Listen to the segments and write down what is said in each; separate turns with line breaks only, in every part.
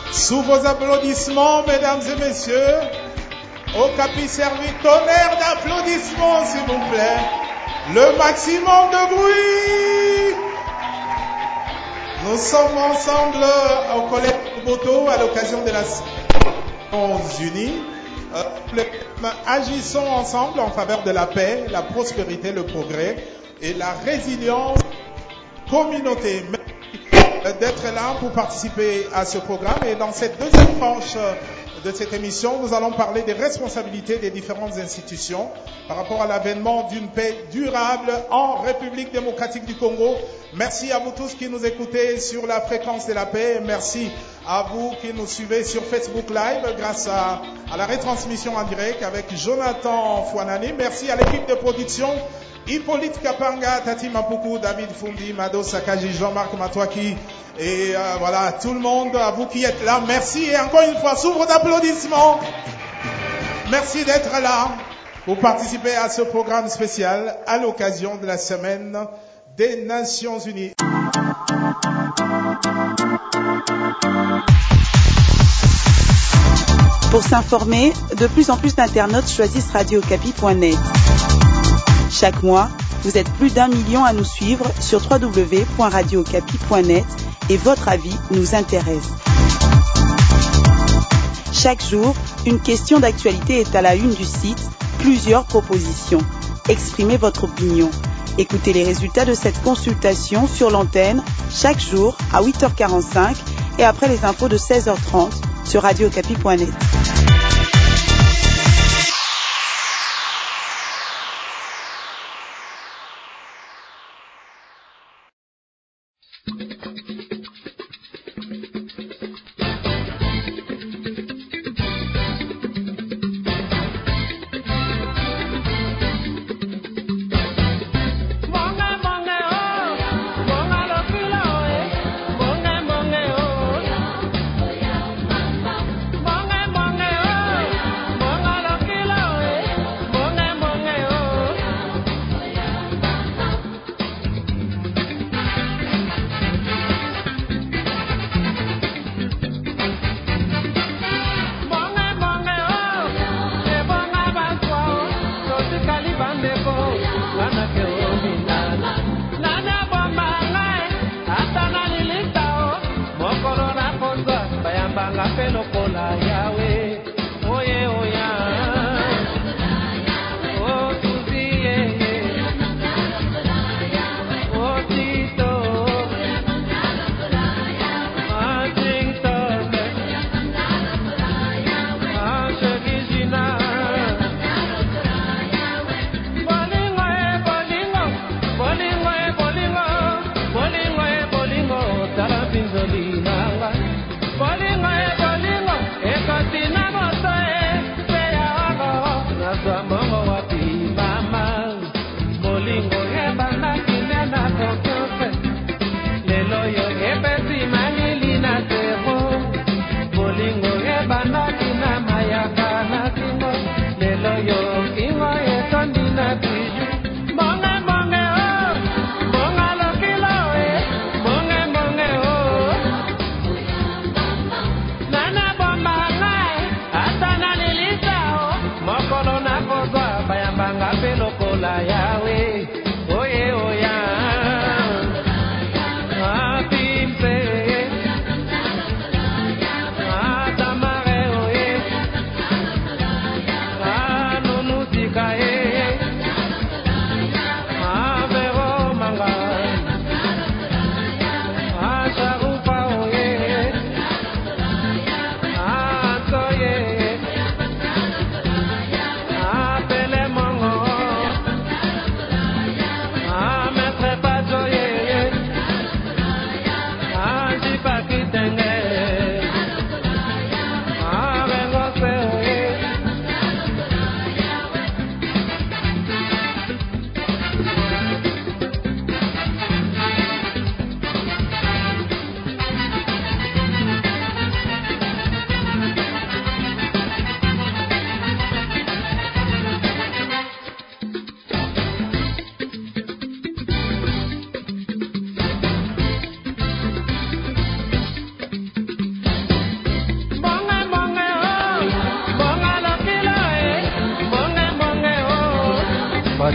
Sous vos applaudissements, mesdames et messieurs, au Capi servi tonnerre d'applaudissements, s'il vous plaît. Le maximum de bruit. Nous sommes ensemble au Collège Boto à l'occasion de la Nations Unies. Agissons ensemble en faveur de la paix, la prospérité, le progrès et la résilience communauté. Merci d'être là pour participer à ce programme. Et dans cette deuxième tranche de cette émission, nous allons parler des responsabilités des différentes institutions par rapport à l'avènement d'une paix durable en République démocratique du Congo. Merci à vous tous qui nous écoutez sur la fréquence de la paix. Merci à vous qui nous suivez sur Facebook Live grâce à la retransmission en direct avec Jonathan Fouanani. Merci à l'équipe de production Hippolyte Kapanga, Tati Mapuku, David Fundi, Mado Sakaji, Jean-Marc Matouaki et voilà tout le monde, à vous qui êtes là, merci et encore une fois sous vos applaudissements, merci d'être là pour participer à ce programme spécial à l'occasion de la semaine des Nations Unies.
Pour s'informer, de plus en plus d'internautes choisissent radiocapi.net. Chaque mois, vous êtes plus d'1 million à nous suivre sur www.radiocapi.net et votre avis nous intéresse. Chaque jour, une question d'actualité est à la une du site, plusieurs propositions. Exprimez votre opinion. Écoutez les résultats de cette consultation sur l'antenne chaque jour à 8h45 et après les infos de 16h30 sur radiocapi.net.
Bolingo, bolingo,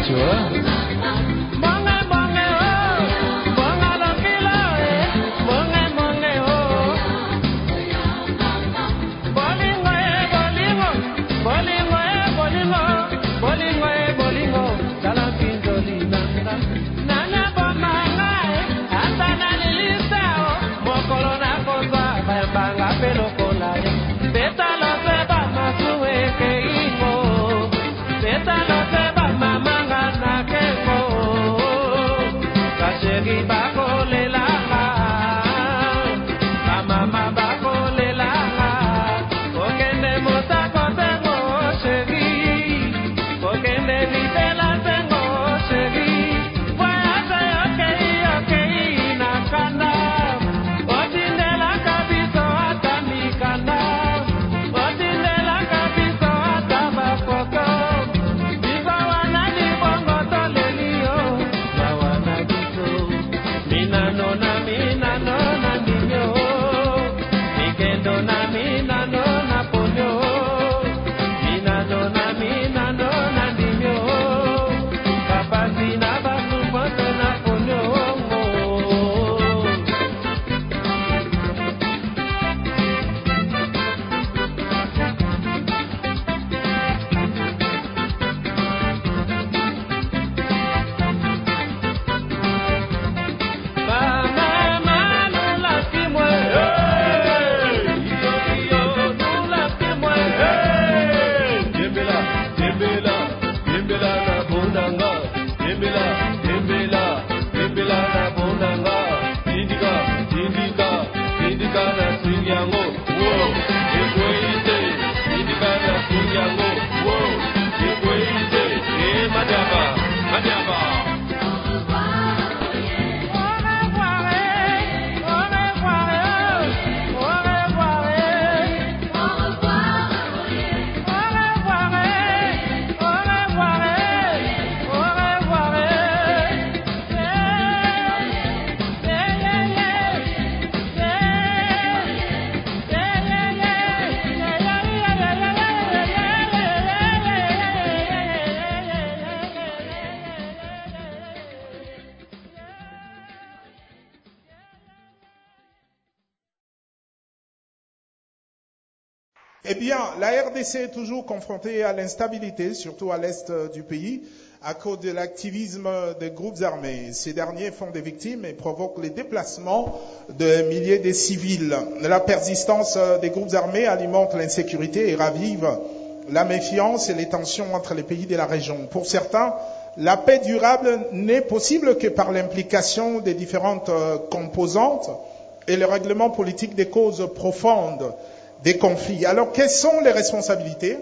Eh bien, la RDC est toujours confrontée à l'instabilité, surtout à l'est du pays, à cause de l'activisme des groupes armés. Ces derniers font des victimes et provoquent les déplacements de milliers de civils. La persistance des groupes armés alimente l'insécurité et ravive la méfiance et les tensions entre les pays de la région. Pour certains, la paix durable n'est possible que par l'implication des différentes composantes et le règlement politique des causes profondes des conflits. Alors, quelles sont les responsabilités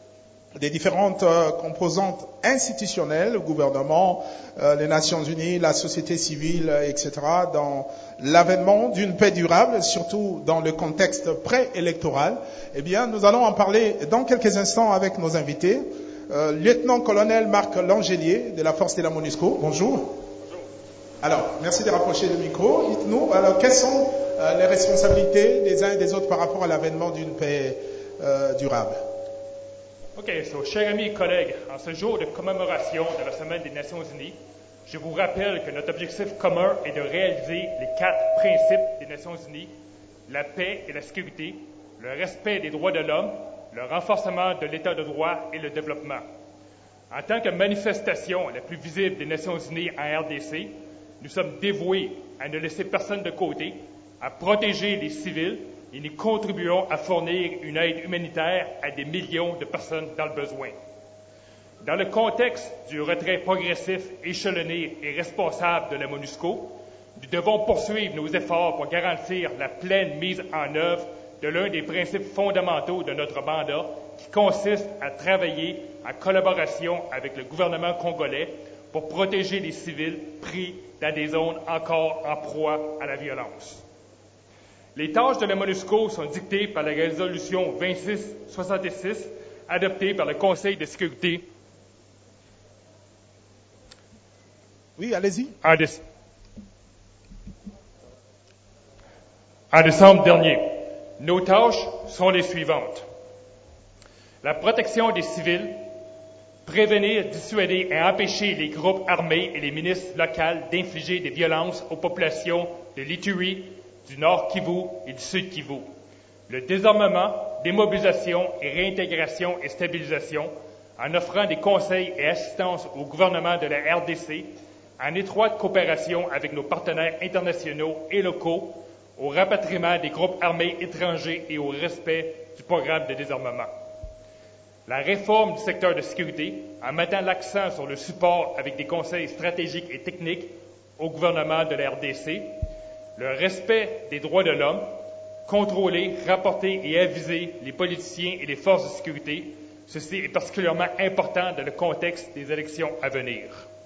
des différentes composantes institutionnelles, le gouvernement, les Nations Unies, la société civile, etc., dans l'avènement d'une paix durable, surtout dans le contexte préélectoral? Eh bien, nous allons en parler dans quelques instants avec nos invités. Lieutenant-colonel Marc Langelier de la force de la MONUSCO. Bonjour. Bonjour. Alors, merci de rapprocher le micro. Dites-nous, alors, quelles sont les responsabilités des uns et des autres par rapport à l'avènement d'une paix durable?
OK, chers amis et collègues, en ce jour de commémoration de la Semaine des Nations Unies, je vous rappelle que notre objectif commun est de réaliser les 4 principes des Nations Unies: la paix et la sécurité, le respect des droits de l'homme, le renforcement de l'état de droit et le développement. En tant que manifestation la plus visible des Nations Unies en RDC, nous sommes dévoués à ne laisser personne de côté, à protéger les civils, et nous contribuons à fournir une aide humanitaire à des millions de personnes dans le besoin. Dans le contexte du retrait progressif, échelonné et responsable de la MONUSCO, nous devons poursuivre nos efforts pour garantir la pleine mise en œuvre de l'un des principes fondamentaux de notre mandat, qui consiste à travailler en collaboration avec le gouvernement congolais pour protéger les civils pris dans des zones encore en proie à la violence. Les tâches de la MONUSCO sont dictées par la résolution 2666 adoptée par le Conseil de sécurité.
Oui, allez-y.
En décembre dernier. Nos tâches sont les suivantes. La protection des civils prévenir, dissuader et empêcher les groupes armés et les milices locales d'infliger des violences aux populations de l'Ituri, du Nord Kivu et du Sud Kivu. Le désarmement, démobilisation et réintégration et stabilisation, en offrant des conseils et assistance au gouvernement de la RDC, en étroite coopération avec nos partenaires internationaux et locaux, au rapatriement des groupes armés étrangers et au respect du programme de désarmement. La réforme du secteur de sécurité, en mettant l'accent sur le support avec des conseils stratégiques et techniques au gouvernement de la RDC, le respect des droits de l'homme, contrôler, rapporter et aviser les politiciens et les forces de sécurité, ceci est particulièrement important dans le contexte des élections à venir.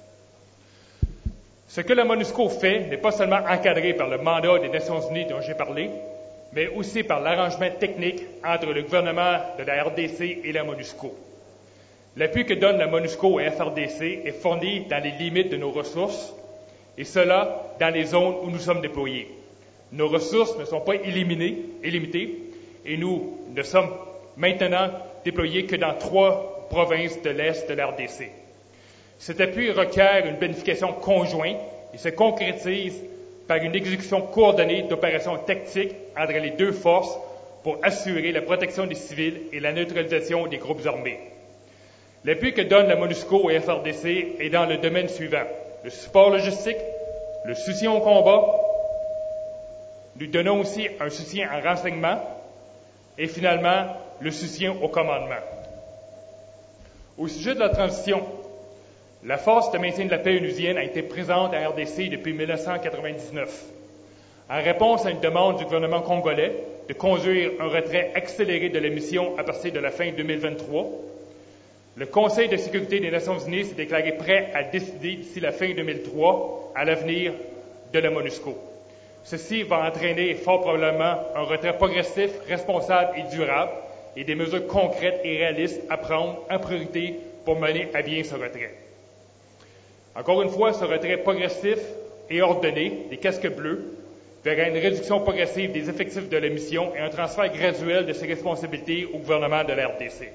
Ce que la MONUSCO fait n'est pas seulement encadré par le mandat des Nations unies dont j'ai parlé, mais aussi par l'arrangement technique entre le gouvernement de la RDC et la MONUSCO. L'appui que donne la MONUSCO au FRDC est fourni dans les limites de nos ressources, et cela dans les zones où nous sommes déployés. Nos ressources ne sont pas illimitées, et nous ne sommes maintenant déployés que dans 3 provinces de l'Est de la RDC. Cet appui requiert une planification conjointe et se concrétise par une exécution coordonnée d'opérations tactiques entre les 2 forces pour assurer la protection des civils et la neutralisation des groupes armés. L'appui que donne la MONUSCO au FRDC est dans le domaine suivant: le support logistique, le soutien au combat. Nous donnons aussi un soutien en renseignement et finalement le soutien au commandement. Au sujet de la transition, la force de maintien de la paix onusienne a été présente à RDC depuis 1999. En réponse à une demande du gouvernement congolais de conduire un retrait accéléré de la mission à partir de la fin 2023, le Conseil de sécurité des Nations unies s'est déclaré prêt à décider d'ici la fin 2003 à l'avenir de la MONUSCO. Ceci va entraîner fort probablement un retrait progressif, responsable et durable et des mesures concrètes et réalistes à prendre en priorité pour mener à bien ce retrait. Encore une fois, ce retrait progressif et ordonné des casques bleus verra une réduction progressive des effectifs de la mission et un transfert graduel de ses responsabilités au gouvernement de la RDC.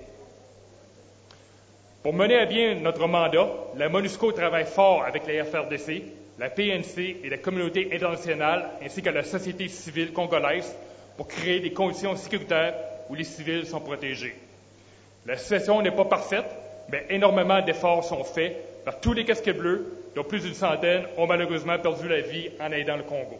Pour mener à bien notre mandat, la MONUSCO travaille fort avec la FRDC, la PNC et la communauté internationale, ainsi que la société civile congolaise, pour créer des conditions sécuritaires où les civils sont protégés. La situation n'est pas parfaite, mais énormément d'efforts sont faits par tous les casques bleus, dont plus d'une centaine ont malheureusement perdu la vie en aidant le Congo.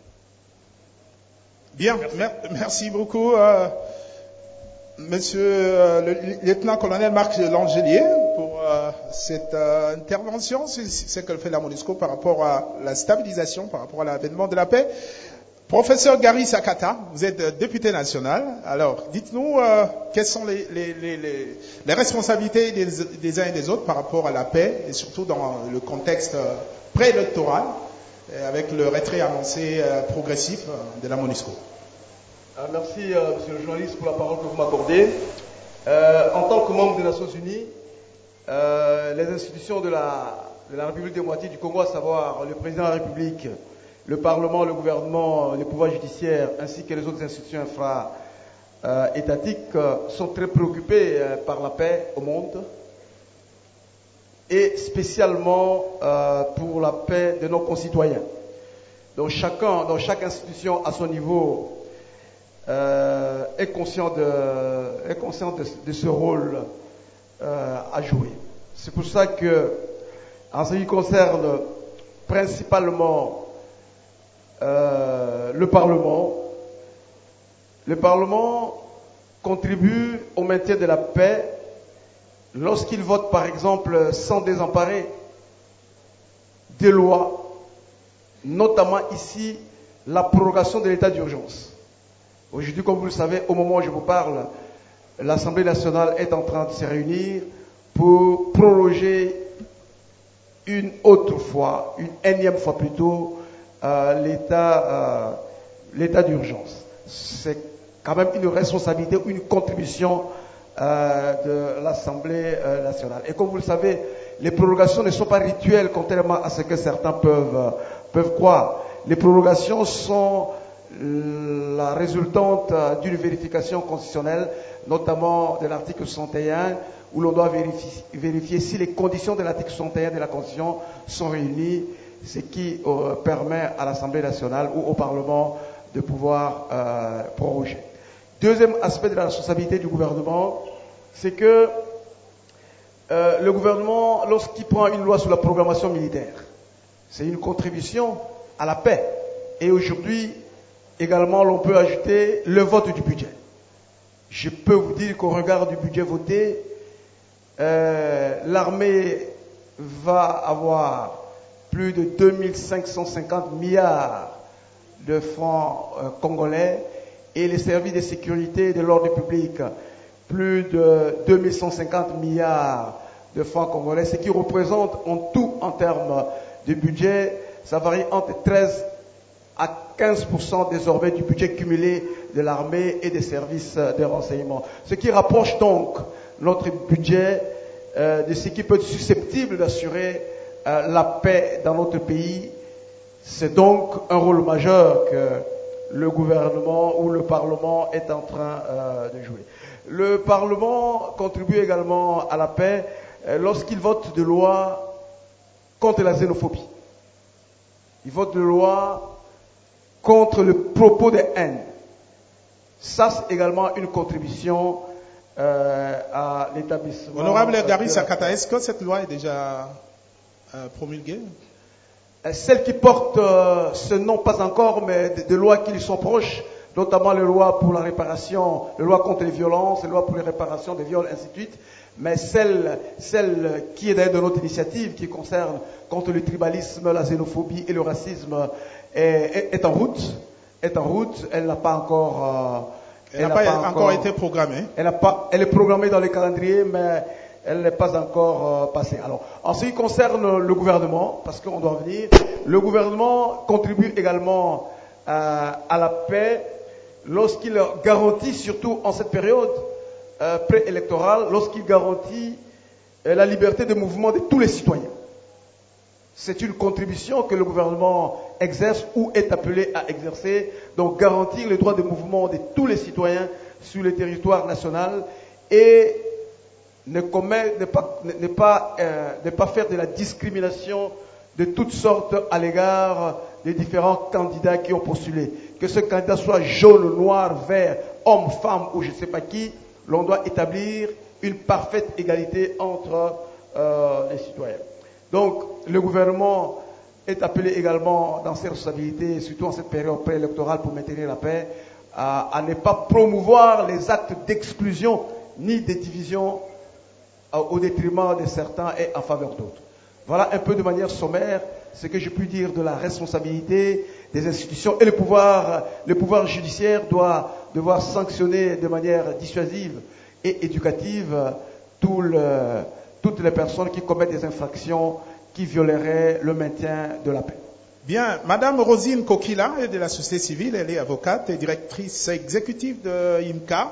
Bien, merci beaucoup, Monsieur le lieutenant-colonel Marc Langelier, pour cette intervention, c'est ce que fait la MONUSCO par rapport à la stabilisation, par rapport à l'avènement de la paix. Professeur Gary Sakata, vous êtes député national. Alors, dites-nous quelles sont les responsabilités des uns et des autres par rapport à la paix, et surtout dans le contexte préélectoral, avec le retrait annoncé progressif de la MONUSCO.
Merci, monsieur le journaliste, pour la parole que vous m'accordez. En tant que membre des Nations Unies, les institutions de la République démocratique du Congo, à savoir le président de la République, le Parlement, le gouvernement, les pouvoirs judiciaires, ainsi que les autres institutions infra-étatiques, sont très préoccupés par la paix au monde, et spécialement pour la paix de nos concitoyens. Donc chacun, dans chaque institution à son niveau, est conscient de ce rôle à jouer. C'est pour ça que, en ce qui concerne principalement le Parlement contribue au maintien de la paix lorsqu'il vote, par exemple, sans désemparer des lois, notamment ici la prorogation de l'état d'urgence. Aujourd'hui, comme vous le savez, au moment où je vous parle, l'Assemblée nationale est en train de se réunir pour proroger une autre fois, une énième fois plutôt, l'état d'urgence. C'est quand même une responsabilité, une contribution de l'Assemblée nationale. Et comme vous le savez, les prorogations ne sont pas rituelles, contrairement à ce que certains peuvent croire. Les prorogations sont la résultante d'une vérification constitutionnelle, notamment de l'article 61, où l'on doit vérifier si les conditions de l'article 61 de la Constitution sont réunies, ce qui permet à l'Assemblée nationale ou au Parlement de pouvoir proroger. Deuxième aspect de la responsabilité du gouvernement, c'est que le gouvernement, lorsqu'il prend une loi sur la programmation militaire, c'est une contribution à la paix. Et aujourd'hui, également, l'on peut ajouter le vote du budget. Je peux vous dire qu'au regard du budget voté, l'armée va avoir plus de 2550 milliards de francs congolais et les services de sécurité et de l'ordre public, plus de 2150 milliards de francs congolais, ce qui représente en tout, en termes de budget, ça varie entre 13 à 15% désormais du budget cumulé de l'armée et des services de renseignement. Ce qui rapproche donc notre budget de ce qui peut être susceptible d'assurer la paix dans notre pays. C'est donc un rôle majeur que le gouvernement ou le Parlement est en train de jouer. Le Parlement contribue également à la paix lorsqu'il vote des lois contre la xénophobie. Il vote des lois contre le propos de haine. Ça, c'est également une contribution à l'établissement.
Honorable Gary Sakata, est-ce que cette loi est déjà promulguée?
Celles qui portent ce nom, pas encore, mais des lois qui lui sont proches, notamment les lois pour la réparation, les lois contre les violences, les lois pour les réparations des viols, ainsi de suite. Mais celle qui est d'ailleurs de notre initiative, qui concerne contre le tribalisme, la xénophobie et le racisme, est en route. Elle n'a pas encore...
Elle n'a pas encore été programmée.
Elle est programmée dans le calendrier, mais elle n'est pas encore passée. Alors, en ce qui concerne le gouvernement, parce qu'on doit venir, le gouvernement contribue également à la paix lorsqu'il garantit, surtout en cette période préélectorale, lorsqu'il garantit la liberté de mouvement de tous les citoyens. C'est une contribution que le gouvernement exerce ou est appelé à exercer, donc garantir les droits de mouvement de tous les citoyens sur le territoire national et ne pas faire de la discrimination de toutes sortes à l'égard des différents candidats qui ont postulé. Que ce candidat soit jaune, noir, vert, homme, femme ou je ne sais pas qui, l'on doit établir une parfaite égalité entre les citoyens. Donc, le gouvernement est appelé également dans ses responsabilités, surtout en cette période préélectorale pour maintenir la paix, à ne pas promouvoir les actes d'exclusion ni de division au détriment de certains et en faveur d'autres. Voilà un peu de manière sommaire ce que je puis dire de la responsabilité des institutions. Et le pouvoir judiciaire doit devoir sanctionner de manière dissuasive et éducative toutes les personnes qui commettent des infractions qui violeraient le maintien de la paix.
Bien, Madame Rosine Kokila est de la société civile, elle est avocate et directrice exécutive de IMCA,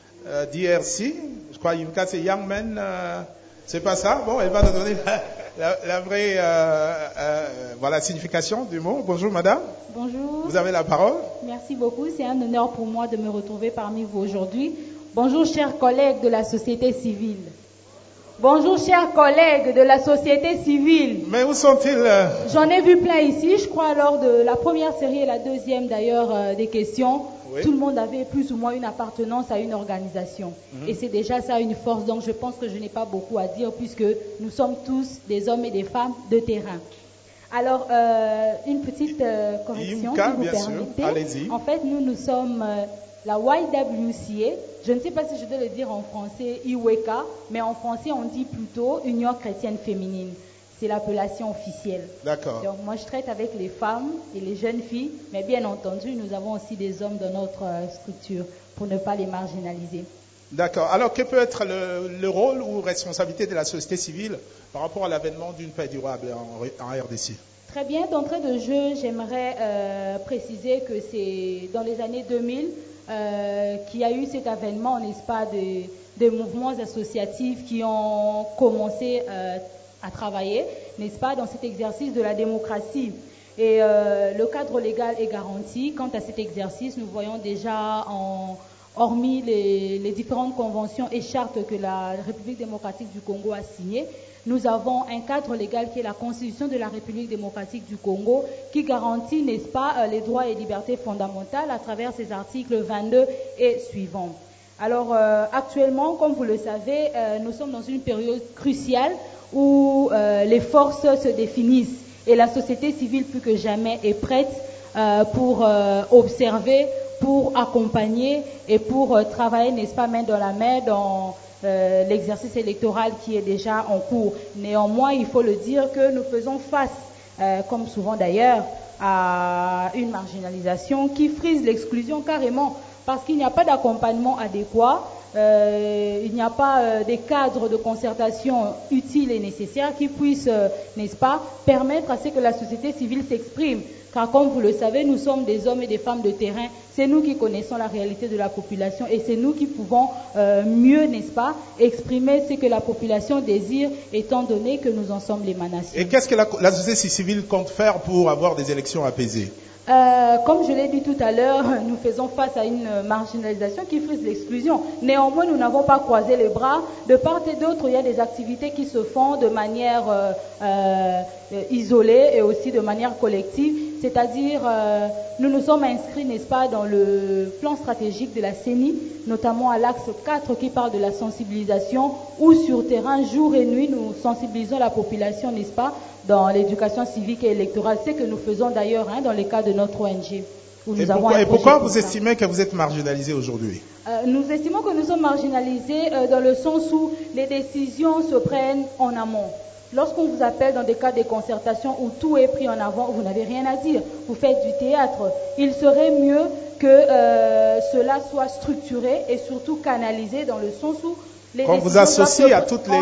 DRC. Je crois IMCA c'est Young Men, c'est pas ça. Bon, elle va nous donner la vraie signification du mot. Bonjour Madame.
Bonjour.
Vous avez la parole.
Merci beaucoup, c'est un honneur pour moi de me retrouver parmi vous aujourd'hui. Bonjour chers collègues de la société civile. Bonjour chers collègues de la société civile.
Mais où sont-ils?
J'en ai vu plein ici, je crois lors de la première série et la deuxième d'ailleurs des questions. Oui. Tout le monde avait plus ou moins une appartenance à une organisation. Et c'est déjà ça une force, donc je pense que je n'ai pas beaucoup à dire puisque nous sommes tous des hommes et des femmes de terrain. Alors, une petite correction
IMCA,
si vous
bien
permettez.
Sûr. Allez-y.
En fait, nous sommes la YWCA. Je ne sais pas si je dois le dire en français, IWECA, mais en français, on dit plutôt Union chrétienne féminine. C'est l'appellation officielle.
D'accord.
Donc, moi, je traite avec les femmes et les jeunes filles, mais bien entendu, nous avons aussi des hommes dans notre structure pour ne pas les marginaliser.
D'accord. Alors, que peut être le rôle ou responsabilité de la société civile par rapport à l'avènement d'une paix durable en RDC?
Très bien. D'entrée de jeu, j'aimerais préciser que c'est dans les années 2000 qu'il y a eu cet avènement, n'est-ce pas, des mouvements associatifs qui ont commencé à travailler, n'est-ce pas, dans cet exercice de la démocratie. Et le cadre légal est garanti. Quant à cet exercice, nous voyons déjà, hormis les différentes conventions et chartes que la République démocratique du Congo a signées, nous avons un cadre légal qui est la Constitution de la République démocratique du Congo, qui garantit, n'est-ce pas, les droits et libertés fondamentales à travers ses articles 22 et suivants. Alors, actuellement, comme vous le savez, nous sommes dans une période cruciale où les forces se définissent et la société civile, plus que jamais, est prête pour observer, pour accompagner et pour travailler, n'est-ce pas, main dans la main dans l'exercice électoral qui est déjà en cours. Néanmoins, il faut le dire que nous faisons face, comme souvent d'ailleurs, à une marginalisation qui frise l'exclusion carrément, parce qu'il n'y a pas d'accompagnement adéquat, il n'y a pas des cadres de concertation utiles et nécessaires qui puissent, n'est-ce pas, permettre à ce que la société civile s'exprime. Car comme vous le savez, nous sommes des hommes et des femmes de terrain, c'est nous qui connaissons la réalité de la population et c'est nous qui pouvons mieux, n'est-ce pas, exprimer ce que la population désire, étant donné que nous en sommes l'émanation.
Et qu'est-ce que la société civile compte faire pour avoir des élections apaisées?
Comme je l'ai dit tout à l'heure, nous faisons face à une marginalisation qui frise l'exclusion. Néanmoins, nous n'avons pas croisé les bras. De part et d'autre, il y a des activités qui se font de manière isolée et aussi de manière collective. C'est-à-dire, nous nous sommes inscrits, n'est-ce pas, dans le plan stratégique de la CENI, notamment à l'axe 4 qui parle de la sensibilisation, où sur terrain, jour et nuit, nous sensibilisons la population, n'est-ce pas, dans l'éducation civique et électorale. C'est ce que nous faisons d'ailleurs dans le cas de notre ONG.
Et pourquoi vous estimez que vous êtes marginalisé aujourd'hui?
Nous estimons que nous sommes marginalisés dans le sens où les décisions se prennent en amont. Lorsqu'on vous appelle dans des cas de concertation où tout est pris en avant, vous n'avez rien à dire. Vous faites du théâtre. Il serait mieux que cela soit structuré et surtout canalisé dans le sens où les
qu'on vous associe à toutes les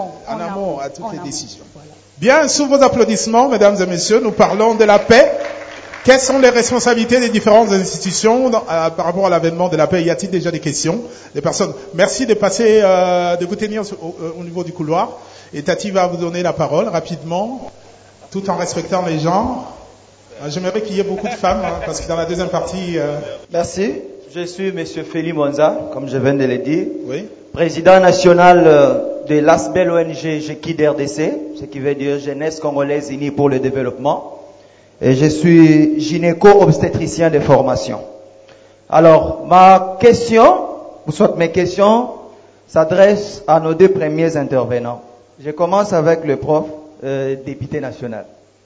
à toutes les décisions. Voilà. Bien, sous vos applaudissements, mesdames et messieurs, nous parlons de la paix. Quelles sont les responsabilités des différentes institutions par rapport à l'avènement de la paix? Y a-t-il déjà des questions? Des personnes? Merci de passer, de vous tenir au niveau du couloir. Et Tati va vous donner la parole rapidement, tout en respectant les genres. J'aimerais qu'il y ait beaucoup de femmes, parce que dans la deuxième partie...
Merci. Je suis Monsieur Feli Monza, comme je viens de le dire.
Oui.
Président national de l'ASBEL ONG JEKID RDC, ce qui veut dire Jeunesse Congolaise Unie pour le Développement. Et je suis gynéco-obstétricien de formation. Alors, ma question, ou soit mes questions, s'adressent à nos deux premiers intervenants. Je commence avec le prof, député national.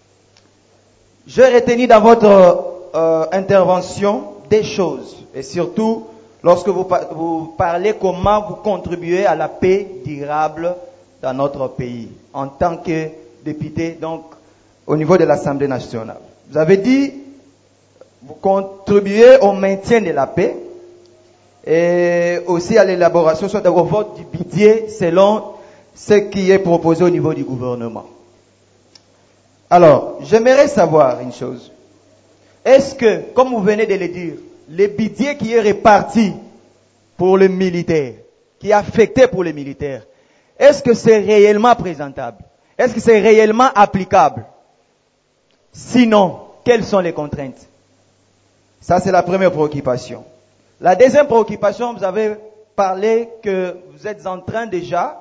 J'ai retenu dans votre intervention des choses, et surtout lorsque vous parlez comment vous contribuez à la paix durable dans notre pays, en tant que député, donc au niveau de l'Assemblée nationale. Vous avez dit, vous contribuez au maintien de la paix et aussi à l'élaboration, soit au vote du budget selon ce qui est proposé au niveau du gouvernement. Alors, j'aimerais savoir une chose. Est-ce que, comme vous venez de le dire, le budget qui est réparti pour les militaires, qui est affecté pour les militaires, est-ce que c'est réellement présentable? Est-ce que c'est réellement applicable? Sinon, quelles sont les contraintes? Ça, c'est la première préoccupation. La deuxième préoccupation, vous avez parlé que vous êtes en train déjà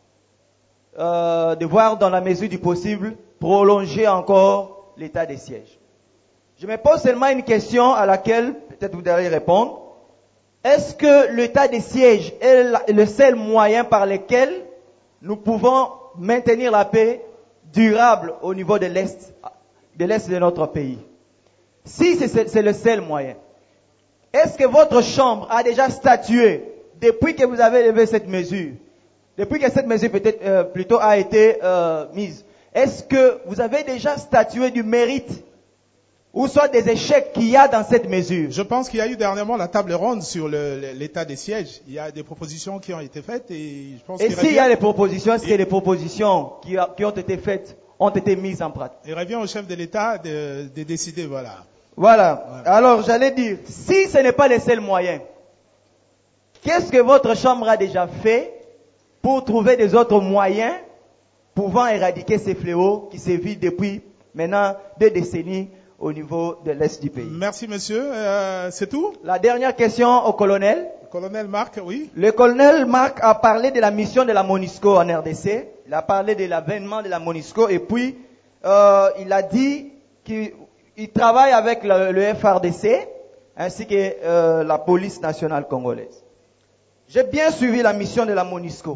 de voir dans la mesure du possible prolonger encore l'état de siège. Je me pose seulement une question à laquelle peut-être vous devriez répondre. Est-ce que l'état de siège est le seul moyen par lequel nous pouvons maintenir la paix durable au niveau de l'Est de notre pays? Si c'est le seul moyen, est-ce que votre chambre a déjà statué depuis que vous avez levé cette mesure, depuis que cette mesure peut-être plutôt a été mise? Est-ce que vous avez déjà statué du mérite ou soit des échecs qu'il y a dans cette mesure?
Je pense qu'il y a eu dernièrement la table ronde sur l'état des sièges. Il y a des propositions qui ont été faites et je pense.
Et s'il y a des propositions, est-ce que les propositions qui ont été faites ont été mises en pratique?
Il revient au chef de l'État de décider, voilà.
Voilà. Ouais. Alors, j'allais dire, si ce n'est pas le seul moyen, qu'est-ce que votre chambre a déjà fait pour trouver des autres moyens pouvant éradiquer ces fléaux qui sévissent depuis maintenant 2 décennies au niveau de l'Est du pays.
Merci, monsieur. C'est tout?
La dernière question au colonel.
Colonel Marc, oui.
Le colonel Marc a parlé de la mission de la MONUSCO en RDC. Il a parlé de l'avènement de la MONUSCO et puis il a dit qu'il travaille avec le FRDC ainsi que la police nationale congolaise. J'ai bien suivi la mission de la MONUSCO.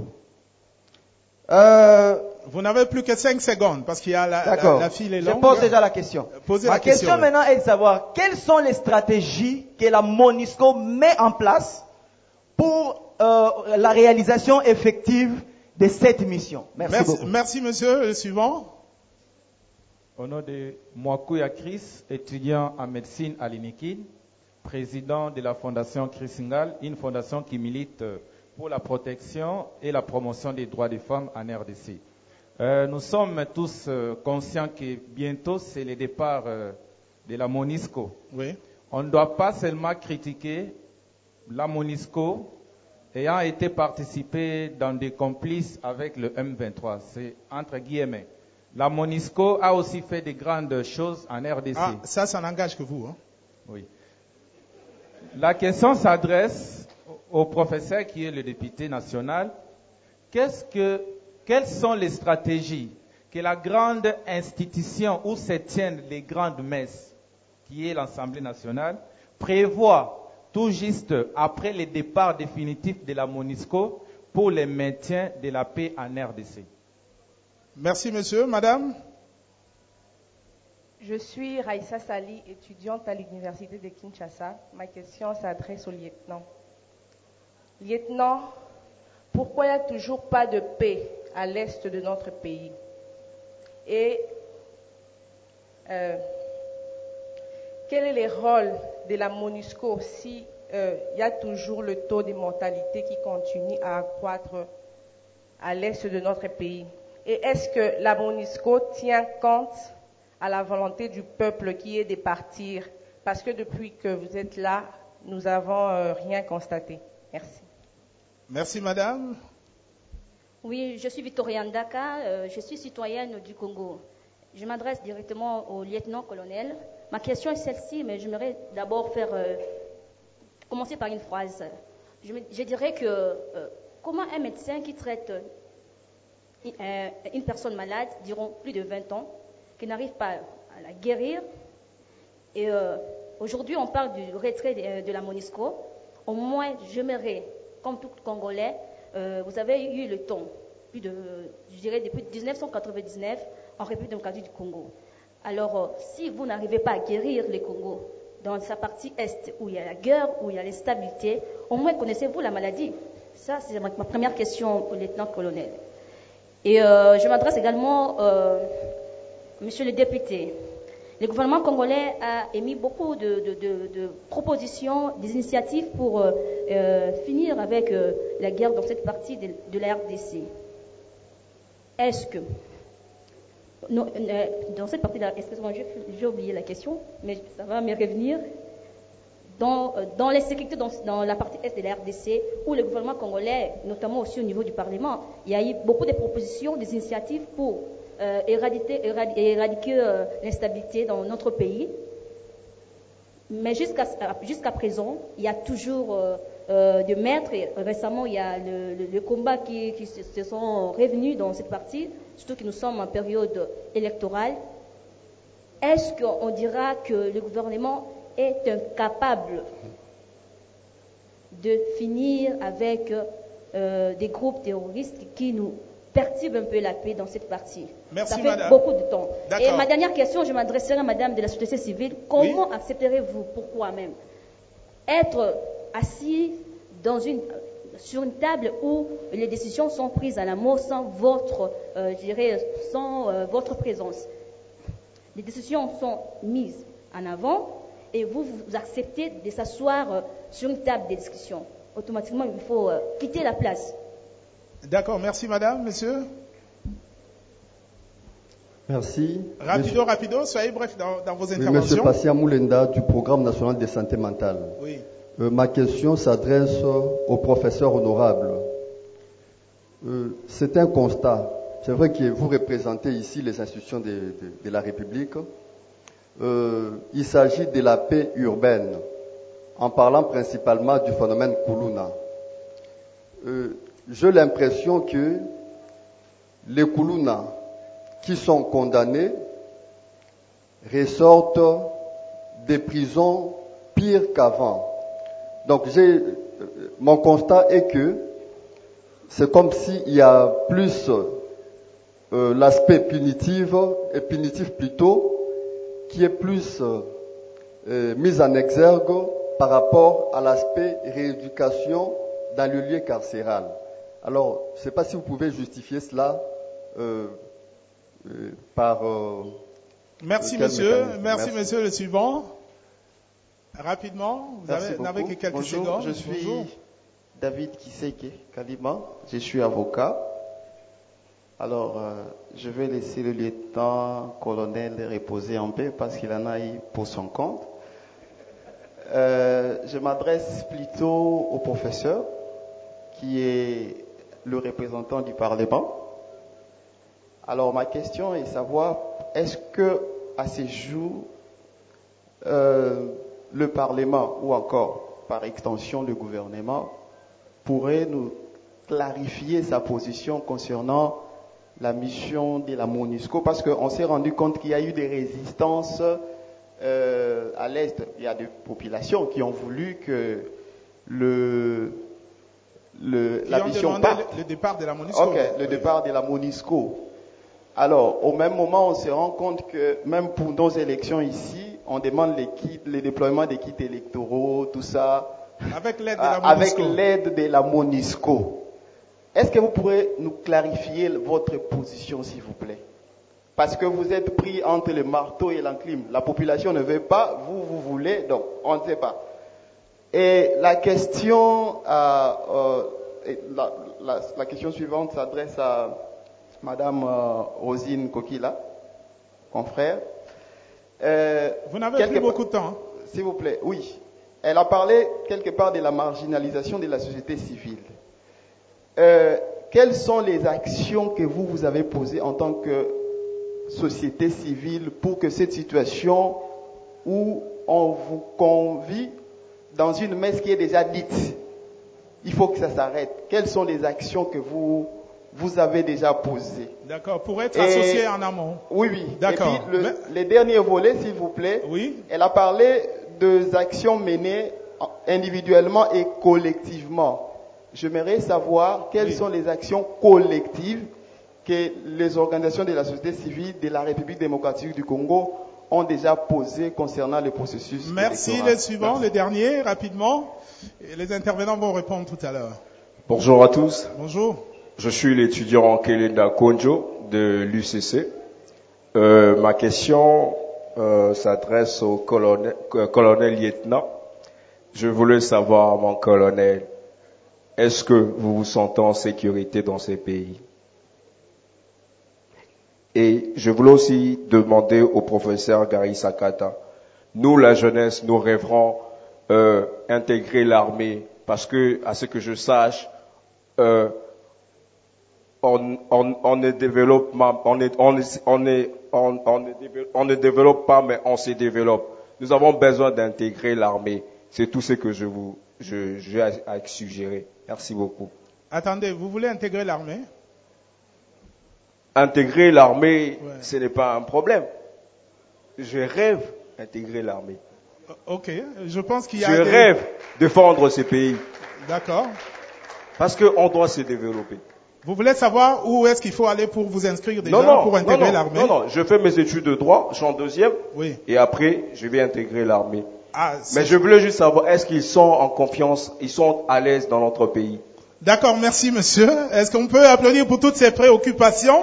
Vous n'avez plus que 5 secondes parce qu'il y a la file est longue.
Je pose déjà la question. Ma question maintenant est de savoir quelles sont les stratégies que la MONUSCO met en place pour la réalisation effective de cette mission. Merci beaucoup.
Merci, monsieur. Le suivant.
Au nom de Mwakouya Chris, étudiant en médecine à l'INIKID, président de la fondation Chrisingal, une fondation qui milite pour la protection et la promotion des droits des femmes en RDC. Nous sommes tous conscients que bientôt c'est le départ de la MONUSCO.
Oui.
On ne doit pas seulement critiquer la MONUSCO ayant été participé dans des complices avec le M23. C'est entre guillemets. La MONUSCO a aussi fait de grandes choses en RDC.
Ah, ça n'engage que vous. Hein?
Oui. La question s'adresse au professeur qui est le député national. Quelles sont les stratégies que la grande institution où se tiennent les grandes messes, qui est l'Assemblée nationale, prévoit tout juste après le départ définitif de la MONUSCO pour le maintien de la paix en RDC?
Merci, monsieur. Madame?
Je suis Raïssa Sali, étudiante à l'Université de Kinshasa. Ma question s'adresse au lieutenant. Lieutenant, pourquoi il n'y a toujours pas de paix à l'est de notre pays? Et quel est le rôle de la MONUSCO si il y a toujours le taux de mortalité qui continue à accroître à l'est de notre pays? Et est-ce que la MONUSCO tient compte à la volonté du peuple qui est de partir? Parce que depuis que vous êtes là, nous n'avons rien constaté. Merci.
Merci, madame.
Oui, je suis Victoria Ndaka, je suis citoyenne du Congo. Je m'adresse directement au lieutenant-colonel. Ma question est celle-ci, mais j'aimerais d'abord commencer par une phrase. Je dirais que comment un médecin qui traite une personne malade durant plus de 20 ans, qui n'arrive pas à la guérir, et aujourd'hui on parle du retrait de la MONUSCO, au moins j'aimerais, comme tout Congolais, vous avez eu le temps, je dirais depuis 1999, en République démocratique du Congo. Alors, si vous n'arrivez pas à guérir le Congo dans sa partie est, où il y a la guerre, où il y a l'instabilité, au moins connaissez-vous la maladie? Ça, c'est ma première question au lieutenant-colonel. Et je m'adresse également, monsieur le député. Le gouvernement congolais a émis beaucoup de propositions, des initiatives pour finir avec la guerre dans cette partie de la RDC. Est-ce que, dans cette partie de la RDC, excusez-moi, j'ai oublié la question, mais ça va me revenir, dans les sécurités, dans la partie est de la RDC, où le gouvernement congolais, notamment aussi au niveau du Parlement, il y a eu beaucoup de propositions, des initiatives pour éradiquer l'instabilité dans notre pays. Mais jusqu'à présent, il y a toujours des maîtres. Récemment, il y a le combat qui se sont revenus dans cette partie, surtout que nous sommes en période électorale. Est-ce qu'on dira que le gouvernement est incapable de finir avec des groupes terroristes qui nous perturbe un peu la paix dans cette partie?
Merci,
ça fait
madame.
beaucoup de temps.
D'accord.
Et ma dernière question, je m'adresserai à madame de la société civile. Comment accepterez-vous, pourquoi même, être assis sur une table où les décisions sont prises à la mot sans votre, votre présence? Les décisions sont mises en avant et vous acceptez de s'asseoir sur une table de discussion. Automatiquement, il faut quitter la place.
D'accord, merci madame, monsieur.
Merci.
Rapido, soyez bref dans vos interventions.
Oui, monsieur Passia Moulenda du Programme national de santé mentale.
Oui.
Ma question s'adresse au professeur honorable. C'est un constat. C'est vrai que vous représentez ici les institutions de la République. Il s'agit de la paix urbaine, en parlant principalement du phénomène Kuluna. J'ai l'impression que les Kuluna qui sont condamnés ressortent des prisons pires qu'avant. Donc mon constat est que c'est comme s'il y a plus l'aspect punitif plutôt, qui est plus mis en exergue par rapport à l'aspect rééducation dans le lieu carcéral. Alors, je ne sais pas si vous pouvez justifier cela par...
Merci monsieur. Merci monsieur. Le suivant. Rapidement, vous n'avez que quelques secondes.
Je suis David Kiseke Kalima. Je suis avocat. Alors, je vais laisser le lieutenant-colonel reposer en paix parce qu'il en a eu pour son compte. Je m'adresse plutôt au professeur qui est le représentant du Parlement. Alors, ma question est de savoir, est-ce que à ces jours, le Parlement ou encore, par extension, le gouvernement pourrait nous clarifier sa position concernant la mission de la MONUSCO, parce qu'on s'est rendu compte qu'il y a eu des résistances à l'Est. Il y a des populations qui ont voulu que la mission parte.
Le départ de la MONUSCO.
Ok, le départ de la MONUSCO. Alors, au même moment, on se rend compte que même pour nos élections ici, on demande le déploiement des kits électoraux, tout ça.
Avec l'aide de la MONUSCO.
Avec l'aide de la MONUSCO. Est-ce que vous pourrez nous clarifier votre position, s'il vous plaît? Parce que vous êtes pris entre le marteau et l'enclume. La population ne veut pas, vous voulez, donc on ne sait pas. Et la question, la question suivante s'adresse à Madame Rosine Kokila, confrère.
Vous n'avez plus beaucoup de temps. Hein?
S'il vous plaît, oui. Elle a parlé quelque part de la marginalisation de la société civile. Quelles sont les actions que vous avez posées en tant que société civile pour que cette situation où on vous convie dans une messe qui est déjà dite, il faut que ça s'arrête. Quelles sont les actions que vous avez déjà posées?
D'accord, pour être associé en amont.
Oui.
D'accord.
Et puis les derniers volets, s'il vous plaît.
Oui.
Elle a parlé des actions menées individuellement et collectivement. J'aimerais savoir quelles sont les actions collectives que les organisations de la société civile de la République démocratique du Congo ont déjà posées concernant le processus.
Merci.
électoral.
Le suivant, Merci. Le dernier, rapidement. Et les intervenants vont répondre tout à l'heure.
Bonjour à tous.
Bonjour.
Je suis l'étudiant Kelenda Konjo de l'UCC. Ma question s'adresse au colonel-lieutenant. Je voulais savoir, mon colonel, est-ce que vous vous sentez en sécurité dans ces pays? Et je voulais aussi demander au professeur Gary Sakata. Nous, la jeunesse, nous rêverons intégrer l'armée parce que, à ce que je sache, on ne développe pas, mais on se développe. Nous avons besoin d'intégrer l'armée. C'est tout ce que j'ai à suggérer. Merci beaucoup.
Attendez, vous voulez intégrer l'armée?
Intégrer l'armée, ce n'est pas un problème. Je rêve d'intégrer l'armée.
Ok, je pense qu'il y a
Je rêve de défendre ce pays.
D'accord.
Parce qu'on doit se développer.
Vous voulez savoir où est-ce qu'il faut aller pour vous inscrire déjà pour intégrer l'armée?
Non, je fais mes études de droit, je suis en deuxième.
Oui.
Et après, je vais intégrer l'armée.
Ah,
mais je voulais juste savoir, est-ce qu'ils sont en confiance, ils sont à l'aise dans notre pays?
D'accord, merci monsieur. Est-ce qu'on peut applaudir pour toutes ces préoccupations?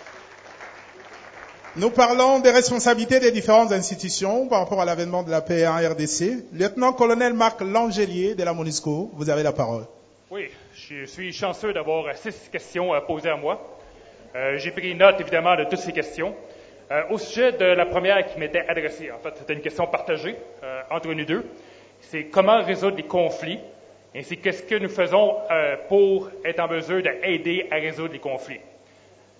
Nous parlons des responsabilités des différentes institutions par rapport à l'avènement de la paix en RDC. Lieutenant-colonel Marc Langelier de la MONUSCO, vous avez la parole.
Oui, je suis chanceux d'avoir 6 questions posées à moi. J'ai pris note évidemment de toutes ces questions. Au sujet de la première qui m'était adressée, en fait, c'était une question partagée entre nous deux. C'est comment résoudre les conflits et c'est qu'est-ce que nous faisons pour être en mesure d'aider à résoudre les conflits.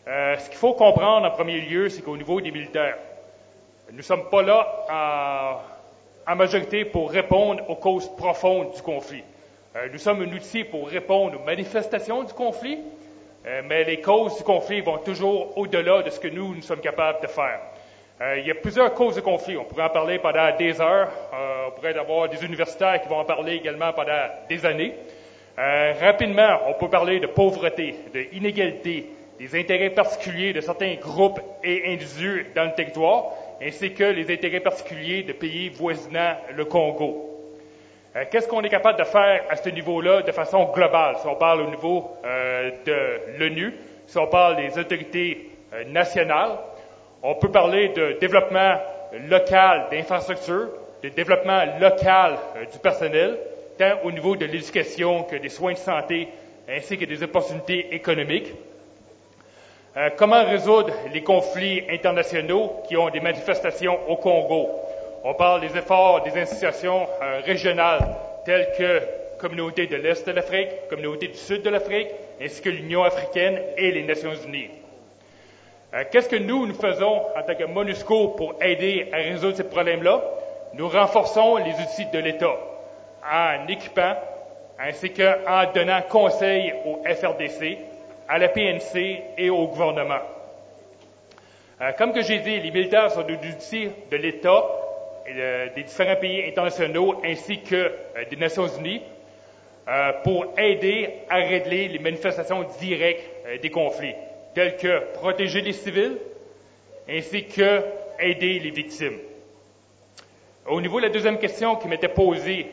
Ce qu'il faut comprendre en premier lieu, c'est qu'au niveau des militaires, nous ne sommes pas là en majorité pour répondre aux causes profondes du conflit. Nous sommes un outil pour répondre aux manifestations du conflit, mais les causes du conflit vont toujours au-delà de ce que nous sommes capables de faire. Il y a plusieurs causes de conflit. On pourrait en parler pendant des heures. On pourrait avoir des universitaires qui vont en parler également pendant des années. Rapidement, on peut parler de pauvreté, d'inégalité, des intérêts particuliers de certains groupes et individus dans le territoire, ainsi que les intérêts particuliers de pays voisinant le Congo. Qu'est-ce qu'on est capable de faire à ce niveau-là de façon globale? Si on parle au niveau de l'ONU, si on parle des autorités nationales, on peut parler de développement local d'infrastructures, de développement local du personnel, tant au niveau de l'éducation que des soins de santé, ainsi que des opportunités économiques. Comment résoudre les conflits internationaux qui ont des manifestations au Congo? On parle des efforts des institutions régionales telles que Communauté de l'Est de l'Afrique, Communauté du Sud de l'Afrique, ainsi que l'Union africaine et les Nations unies. Qu'est-ce que nous faisons en tant que MONUSCO pour aider à résoudre ces problèmes-là? Nous renforçons les outils de l'État en équipant, ainsi qu'en donnant conseil au FRDC, à la PNC et au gouvernement. Comme que j'ai dit, les militaires sont des outils de l'État, des différents pays internationaux, ainsi que des Nations unies, pour aider à régler les manifestations directes des conflits, telles que protéger les civils, ainsi que aider les victimes. Au niveau de la deuxième question qui m'était posée,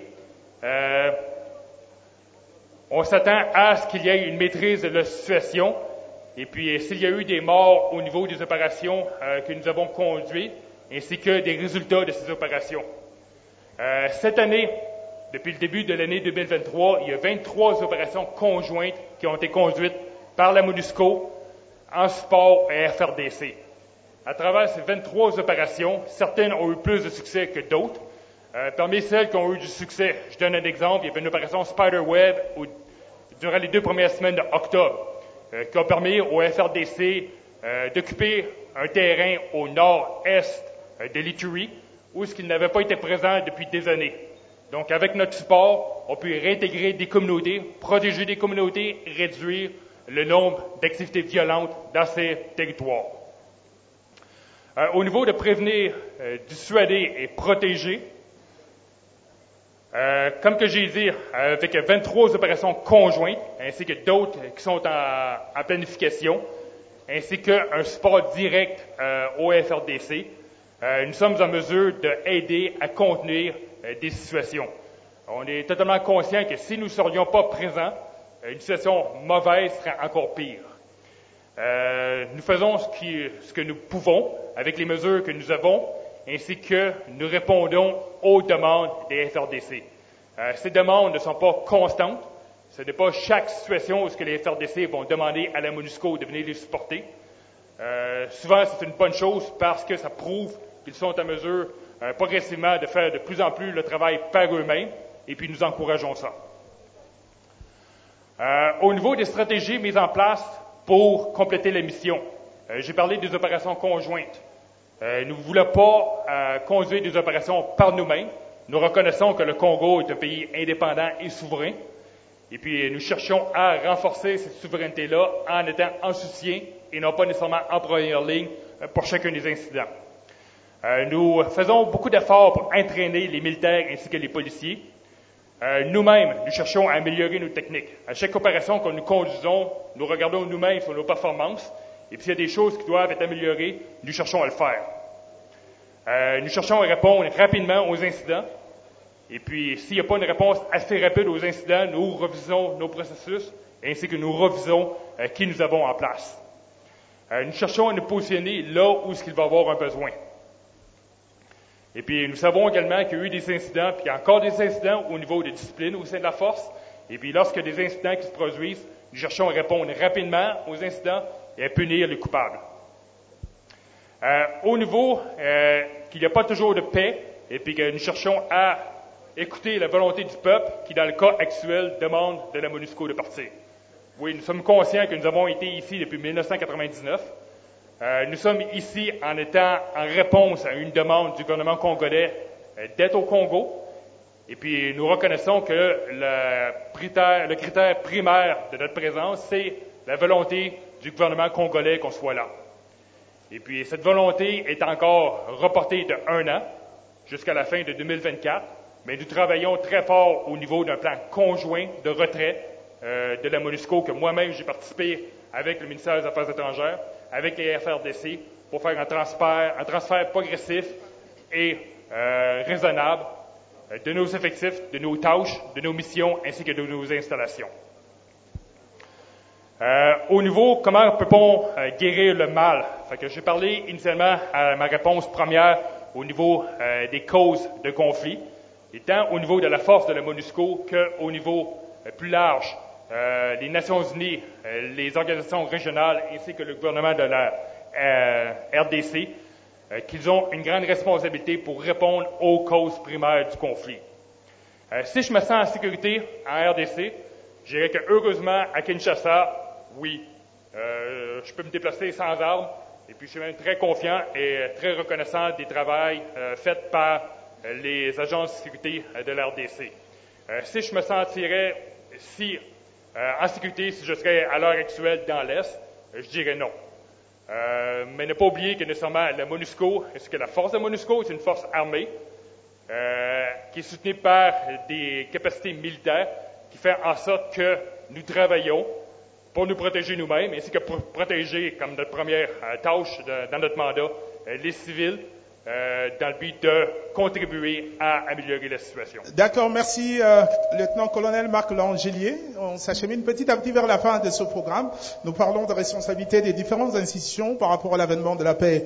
on s'attend à ce qu'il y ait une maîtrise de la situation, et puis s'il y a eu des morts au niveau des opérations que nous avons conduites, ainsi que des résultats de ces opérations. Cette année, depuis le début de l'année 2023, il y a 23 opérations conjointes qui ont été conduites par la MONUSCO en support à FRDC. À travers ces 23 opérations, certaines ont eu plus de succès que d'autres. Parmi celles qui ont eu du succès, je donne un exemple, il y avait une opération Spiderweb durant les 2 premières semaines d'octobre, qui a permis au FRDC d'occuper un terrain au nord-est de l'Ituri, où il n'avait pas été présent depuis des années. Donc, avec notre support, on peut réintégrer des communautés, protéger des communautés, réduire le nombre d'activités violentes dans ces territoires. Au niveau de prévenir, dissuader et protéger, comme que j'ai dit, avec 23 opérations conjointes, ainsi que d'autres qui sont en planification, ainsi qu'un support direct au FRDC, nous sommes en mesure d'aider à contenir des situations. On est totalement conscient que si nous ne serions pas présents, une situation mauvaise serait encore pire. Nous faisons ce que nous pouvons avec les mesures que nous avons, ainsi que nous répondons aux demandes des FRDC. Ces demandes ne sont pas constantes. Ce n'est pas chaque situation où les FRDC vont demander à la MONUSCO de venir les supporter. Souvent, c'est une bonne chose parce que ça prouve qu'ils sont en mesure progressivement de faire de plus en plus le travail par eux-mêmes, et puis nous encourageons ça. Au niveau des stratégies mises en place pour compléter la mission, j'ai parlé des opérations conjointes. Nous ne voulons pas conduire des opérations par nous-mêmes. Nous reconnaissons que le Congo est un pays indépendant et souverain. Et puis, nous cherchons à renforcer cette souveraineté-là en étant en soutien et non pas nécessairement en première ligne pour chacun des incidents. Nous faisons beaucoup d'efforts pour entraîner les militaires ainsi que les policiers. Nous-mêmes, nous cherchons à améliorer nos techniques. À chaque opération que nous conduisons, nous regardons nous-mêmes sur nos performances. Et puis, s'il y a des choses qui doivent être améliorées, nous cherchons à le faire. Nous cherchons à répondre rapidement aux incidents. Et puis, s'il n'y a pas une réponse assez rapide aux incidents, nous revisons nos processus, ainsi que nous revisons qui nous avons en place. Nous cherchons à nous positionner là où il va y avoir un besoin. Et puis, nous savons également qu'il y a eu des incidents, puis il y a encore des incidents au niveau de discipline au sein de la force. Et puis, lorsqu'il y a des incidents qui se produisent, nous cherchons à répondre rapidement aux incidents et à punir les coupables. Au niveau qu'il n'y a pas toujours de paix, et puis que nous cherchons à écouter la volonté du peuple qui, dans le cas actuel, demande de la MONUSCO de partir. Oui, nous sommes conscients que nous avons été ici depuis 1999. Nous sommes ici en étant en réponse à une demande du gouvernement congolais d'être au Congo. Et puis, nous reconnaissons que le critère primaire de notre présence, c'est la volonté du gouvernement congolais qu'on soit là. Et puis, cette volonté est encore reportée de 1 an jusqu'à la fin de 2024, mais nous travaillons très fort au niveau d'un plan conjoint de retrait de la MONUSCO que moi-même j'ai participé avec le ministère des Affaires étrangères, avec les FRDC, pour faire un transfert progressif et raisonnable de nos effectifs, de nos tâches, de nos missions, ainsi que de nos installations. Au niveau, comment peut-on guérir le mal? Fait que j'ai parlé initialement à ma réponse première au niveau des causes de conflit, et tant au niveau de la force de la MONUSCO qu'au niveau plus large, les Nations Unies, les organisations régionales, ainsi que le gouvernement de la RDC, qu'ils ont une grande responsabilité pour répondre aux causes primaires du conflit. Si je me sens en sécurité en RDC, je dirais que heureusement à Kinshasa, oui, je peux me déplacer sans armes, et puis je suis même très confiant et très reconnaissant des travaux faits par les agences de sécurité de la RDC. Si je me sentirais en sécurité si je serais à l'heure actuelle dans l'Est, je dirais non. Mais ne pas oublier que nécessairement la MONUSCO, ainsi que la force de MONUSCO, c'est une force armée qui est soutenue par des capacités militaires qui fait en sorte que nous travaillons pour nous protéger nous-mêmes, ainsi que pour protéger, comme notre première tâche dans notre mandat, les civils, dans le but de contribuer à améliorer la situation.
D'accord, merci lieutenant-colonel Marc Langelier. On s'achemine petit à petit vers la fin de ce programme. Nous parlons de responsabilité des différentes institutions par rapport à l'avènement de la paix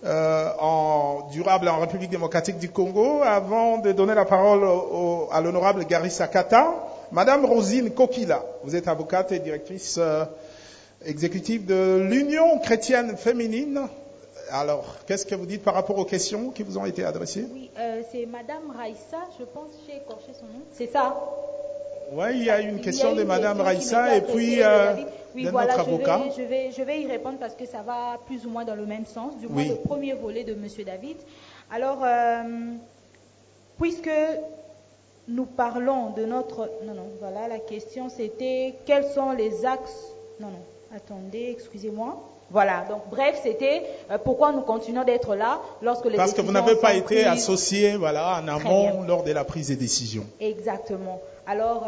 durable en République démocratique du Congo. Avant de donner la parole à l'honorable Gary Sakata, Madame Rosine Kokila, vous êtes avocate et directrice exécutive de l'Union chrétienne féminine. Alors, qu'est-ce que vous dites par rapport aux questions qui vous ont été adressées?
Oui, c'est Madame Raïssa, je pense, j'ai écorché son nom. C'est ça?
Oui, il y a une question de Madame Raïssa et puis de notre avocat.
Je vais y répondre parce que ça va plus ou moins dans le même sens, du moins le premier volet de Monsieur David. Alors, puisque nous parlons de notre... voilà, la question c'était quels sont les axes... attendez, excusez-moi. Voilà, donc bref, c'était pourquoi nous continuons d'être là lorsque les
Parce que vous n'avez pas été associé en amont lors de la prise de décision.
Exactement. Alors,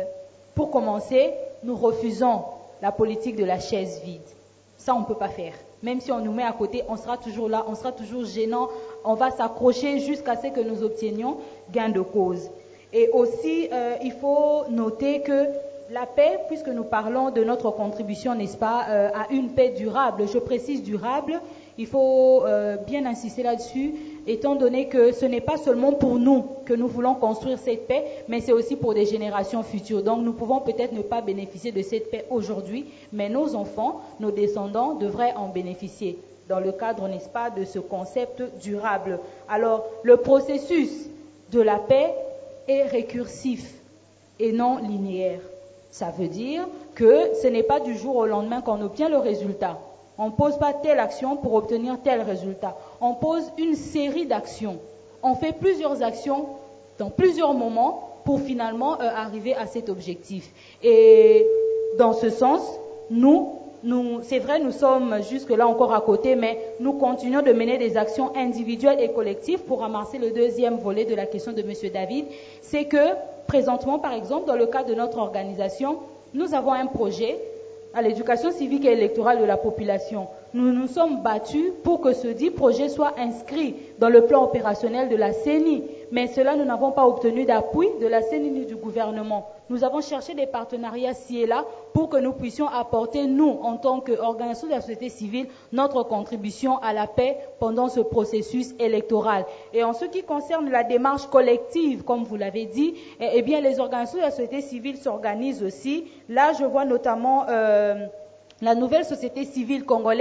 pour commencer, nous refusons la politique de la chaise vide. Ça, on ne peut pas faire. Même si on nous met à côté, on sera toujours là, on sera toujours gênant, on va s'accrocher jusqu'à ce que nous obtenions gain de cause. Et aussi, il faut noter que la paix, puisque nous parlons de notre contribution, n'est-ce pas, à une paix durable, je précise durable, il faut bien insister là-dessus, étant donné que ce n'est pas seulement pour nous que nous voulons construire cette paix, mais c'est aussi pour des générations futures. Donc nous pouvons peut-être ne pas bénéficier de cette paix aujourd'hui, mais nos enfants, nos descendants devraient en bénéficier dans le cadre, n'est-ce pas, de ce concept durable. Alors, le processus de la paix est récursif et non linéaire. Ça veut dire que ce n'est pas du jour au lendemain qu'on obtient le résultat. On ne pose pas telle action pour obtenir tel résultat. On pose une série d'actions. On fait plusieurs actions dans plusieurs moments pour finalement arriver à cet objectif. Et dans ce sens, nous, c'est vrai, nous sommes jusque-là encore à côté, mais nous continuons de mener des actions individuelles et collectives pour ramasser le deuxième volet de la question de M. David. C'est que, présentement, par exemple, dans le cadre de notre organisation, nous avons un projet à l'éducation civique et électorale de la population. Nous nous sommes battus pour que ce dit projet soit inscrit dans le plan opérationnel de la CENI. Mais cela, nous n'avons pas obtenu d'appui de la CENI ni du gouvernement. Nous avons cherché des partenariats ci et là pour que nous puissions apporter, nous, en tant qu'organisation de la société civile, notre contribution à la paix pendant ce processus électoral. Et en ce qui concerne la démarche collective, comme vous l'avez dit, eh bien, les organisations de la société civile s'organisent aussi. Là, je vois notamment la nouvelle société civile congolaise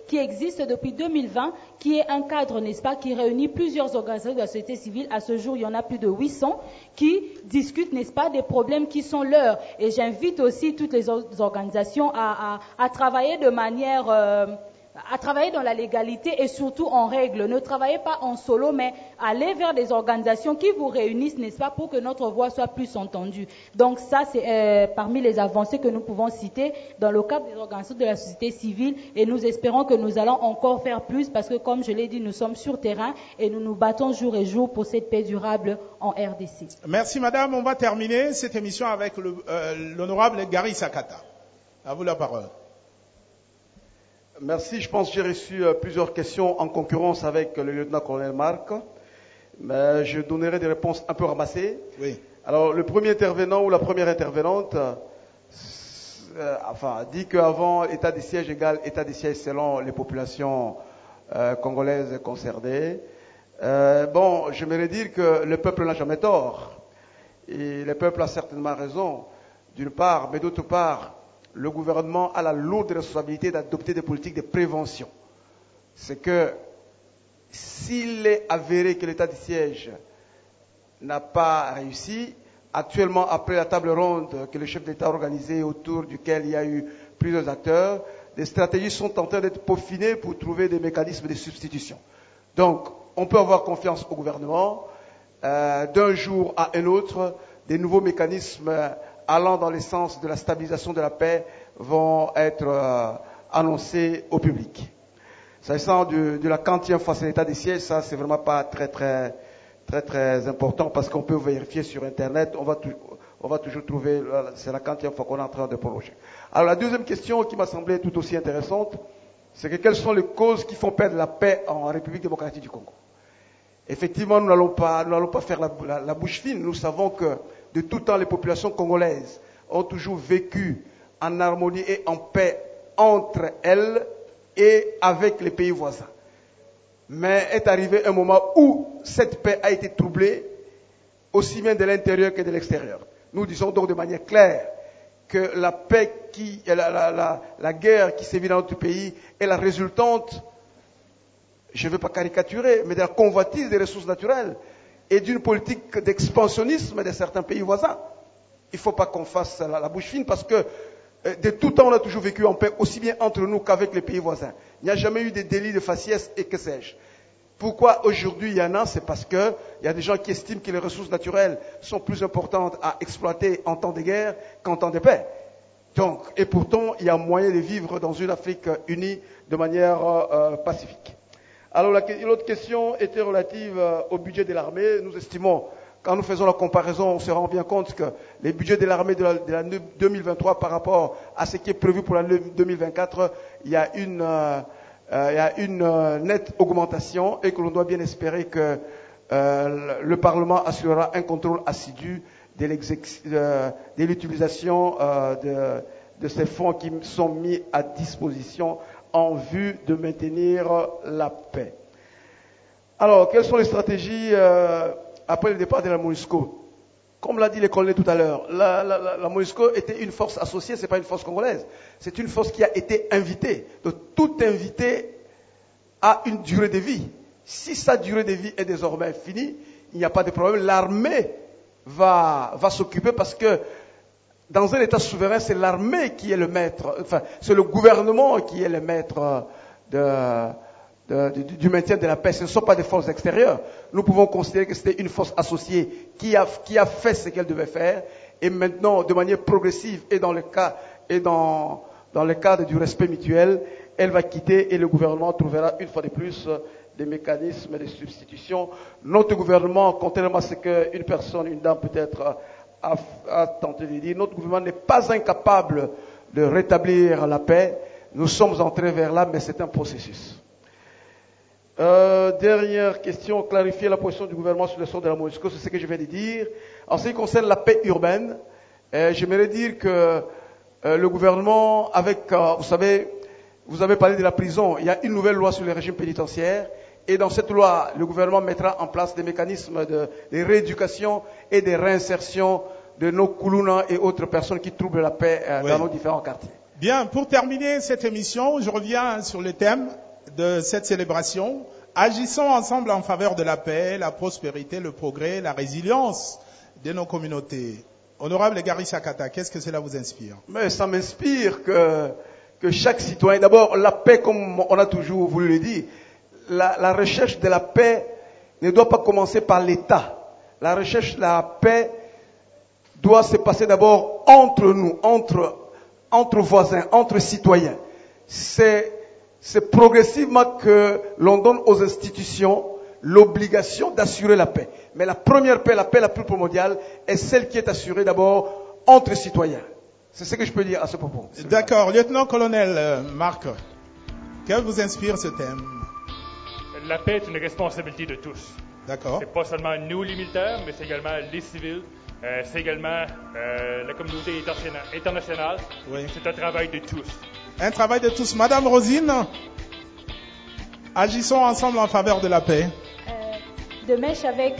qui existe depuis 2020, qui est un cadre, n'est-ce pas, qui réunit plusieurs organisations de la société civile. À ce jour, il y en a plus de 800 qui discutent, n'est-ce pas, des problèmes qui sont leurs. Et j'invite aussi toutes les organisations à travailler de manière... à travailler dans la légalité et surtout en règle. Ne travaillez pas en solo, mais allez vers des organisations qui vous réunissent, n'est-ce pas, pour que notre voix soit plus entendue. Donc ça, c'est parmi les avancées que nous pouvons citer dans le cadre des organisations de la société civile et nous espérons que nous allons encore faire plus parce que, comme je l'ai dit, nous sommes sur terrain et nous nous battons jour et jour pour cette paix durable en RDC.
Merci madame. On va terminer cette émission avec l'honorable Gary Sakata. À vous la parole.
Merci. Je pense que j'ai reçu plusieurs questions en concurrence avec le lieutenant-colonel Marc. Mais je donnerai des réponses un peu ramassées.
Oui.
Alors, le premier intervenant ou la première intervenante dit qu'avant, état de siège égale état de siège selon les populations congolaises concernées. J'aimerais dire que le peuple n'a jamais tort. Et le peuple a certainement raison, d'une part, mais d'autre part, le gouvernement a la lourde responsabilité d'adopter des politiques de prévention. C'est que s'il est avéré que l'état de siège n'a pas réussi, actuellement après la table ronde que le chef d'État a organisée autour duquel il y a eu plusieurs acteurs, des stratégies sont en train d'être peaufinées pour trouver des mécanismes de substitution. Donc, on peut avoir confiance au gouvernement. D'un jour à un autre, des nouveaux mécanismes allant dans le sens de la stabilisation de la paix vont être annoncés au public. S'agissant de la quantième face à l'état de siège, ça c'est vraiment pas très important parce qu'on peut vérifier sur Internet, on va toujours trouver, c'est la quantième fois qu'on est en train de prolonger. Alors la deuxième question qui m'a semblé tout aussi intéressante, c'est que quelles sont les causes qui font perdre la paix en République démocratique du Congo? Effectivement, nous n'allons pas faire la bouche fine. Nous savons que de tout temps, les populations congolaises ont toujours vécu en harmonie et en paix entre elles et avec les pays voisins. Mais est arrivé un moment où cette paix a été troublée, aussi bien de l'intérieur que de l'extérieur. Nous disons donc de manière claire que la paix la guerre qui sévit dans notre pays est la résultante, je ne veux pas caricaturer, mais de la convoitise des ressources naturelles et d'une politique d'expansionnisme de certains pays voisins. Il ne faut pas qu'on fasse la bouche fine parce que de tout temps, on a toujours vécu en paix, aussi bien entre nous qu'avec les pays voisins. Il n'y a jamais eu de délit de faciès et que sais-je. Pourquoi aujourd'hui il y en a? C'est parce qu'il y a des gens qui estiment que les ressources naturelles sont plus importantes à exploiter en temps de guerre qu'en temps de paix. Donc, et pourtant, il y a moyen de vivre dans une Afrique unie de manière pacifique. Alors, l'autre question était relative au budget de l'armée. Nous estimons, quand nous faisons la comparaison, on se rend bien compte que les budgets de l'armée de l'année 2023 par rapport à ce qui est prévu pour l'année 2024, il y a une nette augmentation et que l'on doit bien espérer que le Parlement assurera un contrôle assidu de l'utilisation de ces fonds qui sont mis à disposition en vue de maintenir la paix. Alors, quelles sont les stratégies après le départ de la MONUSCO? Comme l'a dit le colonel tout à l'heure, la MONUSCO était une force associée, ce n'est pas une force congolaise. C'est une force qui a été invitée. Donc, tout invité a une durée de vie. Si sa durée de vie est désormais finie, il n'y a pas de problème. L'armée va s'occuper parce que dans un État souverain, c'est l'armée qui est le maître, enfin, c'est le gouvernement qui est le maître du maintien de la paix. Ce ne sont pas des forces extérieures. Nous pouvons considérer que c'était une force associée qui a fait ce qu'elle devait faire et maintenant, de manière progressive et dans le cadre du respect mutuel, elle va quitter et le gouvernement trouvera une fois de plus des mécanismes de substitution. Notre gouvernement, contrairement à ce qu'une personne, une dame peut-être a tenté de dire, notre gouvernement n'est pas incapable de rétablir la paix. Nous sommes entrés vers là, mais c'est un processus. Dernière question, clarifier la position du gouvernement sur le sort de la MONUSCO, c'est ce que je viens de dire. En ce qui concerne la paix urbaine, j'aimerais dire que le gouvernement, vous savez, vous avez parlé de la prison, il y a une nouvelle loi sur le régime pénitentiaire, et dans cette loi, le gouvernement mettra en place des mécanismes de rééducation et de réinsertion de nos Koulouna et autres personnes qui troublent la paix dans nos différents quartiers.
Bien, pour terminer cette émission, je reviens sur le thème de cette célébration. Agissons ensemble en faveur de la paix, la prospérité, le progrès, la résilience de nos communautés. Honorable Gary Sakata, qu'est-ce que cela vous inspire?
Mais ça m'inspire que chaque citoyen, d'abord la paix, comme on a toujours voulu le dire, la recherche de la paix ne doit pas commencer par l'État. La recherche de la paix doit se passer d'abord entre nous, entre voisins, entre citoyens. C'est progressivement que l'on donne aux institutions l'obligation d'assurer la paix. Mais la première paix, la paix la plus primordiale, est celle qui est assurée d'abord entre citoyens. C'est ce que je peux dire à ce propos.
D'accord. Lieutenant-colonel Marc, que vous inspire ce thème?
La paix est une responsabilité de tous.
D'accord.
C'est pas seulement nous les militaires, mais c'est également les civils, c'est également la communauté internationale.
Oui.
C'est un travail de tous.
Un travail de tous. Madame Rosine, agissons ensemble en faveur de la paix.
De mèche avec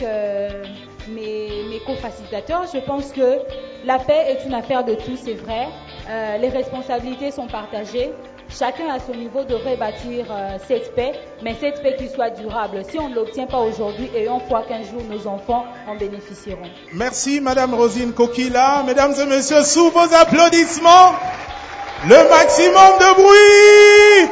mes co-facilitateurs, je pense que la paix est une affaire de tous, c'est vrai. Les responsabilités sont partagées. Chacun à son niveau devrait bâtir cette paix, mais cette paix qui soit durable. Si on ne l'obtient pas aujourd'hui, ayons foi qu'un jour nos enfants en bénéficieront.
Merci Madame Rosine Kokila. Mesdames et messieurs, sous vos applaudissements, le maximum de bruit.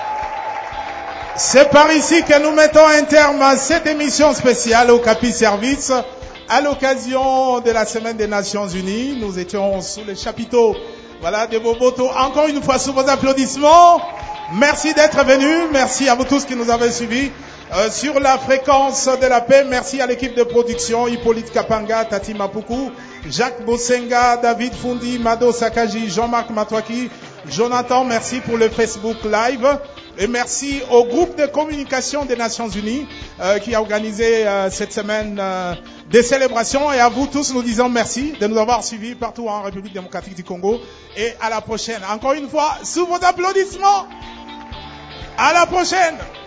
C'est par ici que nous mettons un terme à cette émission spéciale au Capi Service. À l'occasion de la Semaine des Nations Unies, nous étions sous le chapiteau de Boboto. Encore une fois, sous vos applaudissements. Merci d'être venus. Merci à vous tous qui nous avez suivis sur la fréquence de la paix. Merci à l'équipe de production, Hippolyte Kapanga, Tati Mapuku, Jacques Bosenga, David Fundi, Mado Sakaji, Jean-Marc Matwaki, Jonathan, merci pour le Facebook Live. Et merci au groupe de communication des Nations Unies qui a organisé cette semaine des célébrations. Et à vous tous, nous disons merci de nous avoir suivis partout en République démocratique du Congo. Et à la prochaine. Encore une fois, sous vos applaudissements. À la prochaine.